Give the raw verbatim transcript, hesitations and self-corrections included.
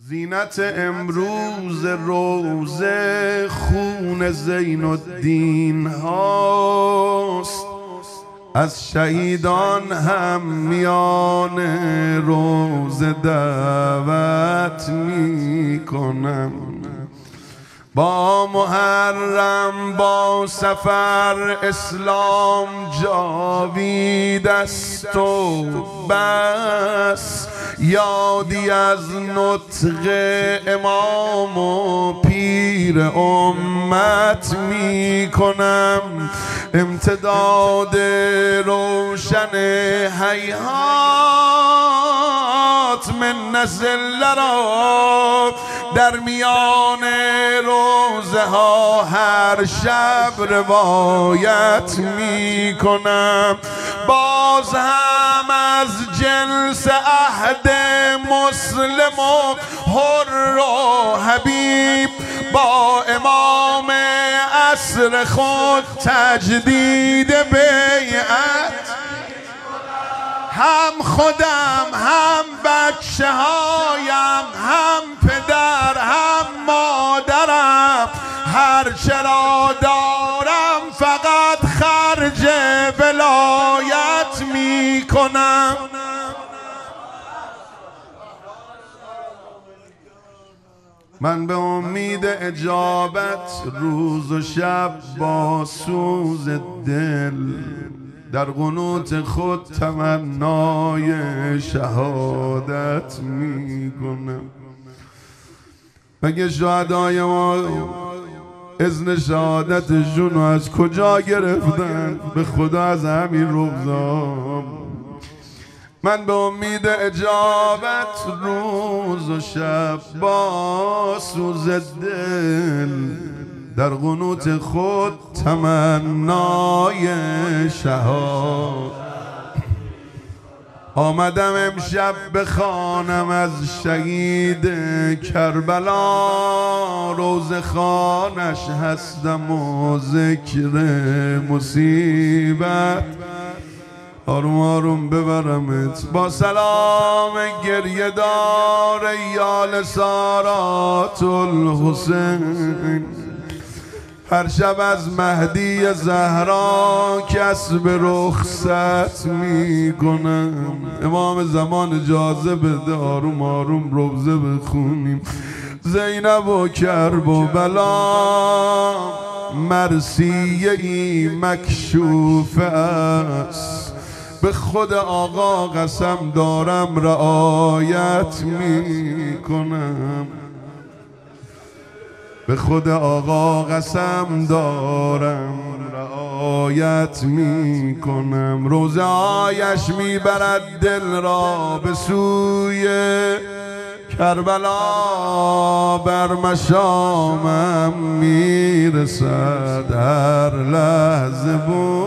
زینت امروز روزه خون زین الدین هاست، از شهیدان هم میان روزه دعوت میکنم. با محرم با سفر اسلام جاوید است و بس، یادی از نطق امام و پیر امت می کنم. امتداد روشن هیهات من نزل را در میان روزه ها هر شب روایت می کنم. باز هم از جنس عهد مسلم و حر و حبیب با امام عصر خود تجدید بیعت، هم خودم هم بچه هایم هم پدر هم مادرم هر چرا دارم فقط خرج ولایت می کنم. من به امید اجابت روز و شب با سوز دل در قنوت خود تمنای شهادت می کنم. مگه شهدای ما اذن شهادتشون رو از کجا گرفتن؟ به خدا از همین روزا. من به امید اجابت روز و شب با سوز دل در قنوت خود تمنای شهادت آمدم امشب بخوانم از شهید کربلا. روز خانش هستم و ذکر مصیبت آروم آروم ببرمت با سلام گریه دار یال سارات الحسین. هر شب از مهدی زهرا کسب رخصت می کنم. امام زمان اجازه بده آروم آروم روزه بخونیم. زینب و کرب و بلا مرثیه ای مکشوف است، به خود آقا قسم دارم رعایت می کنم. به خود آقا قسم دارم رعایت می کنم. روزه هایش می برد دل را به سوی کربلا، بر مشامم می رسد هر لحظه بود